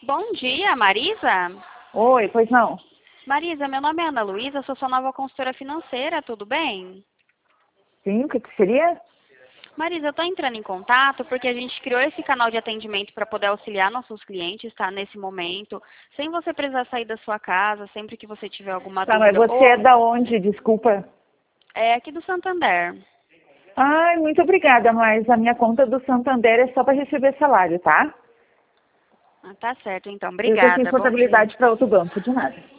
Bom dia, Marisa? Oi, pois não? Marisa, meu nome é Ana Luísa, sou sua nova consultora financeira, tudo bem? Sim, o que seria? Marisa, eu estou entrando em contato porque a gente criou esse canal de atendimento para poder auxiliar nossos clientes, tá? Nesse momento, sem você precisar sair da sua casa, sempre que você tiver alguma Tá, mas dúvida. você é da onde? Desculpa. É aqui do Santander. Ai, muito obrigada, mas a minha conta do Santander é só para receber salário, tá? Ah, tá certo, então. Eu tenho Obrigada. Bom dia. responsabilidade para outro banco, de nada.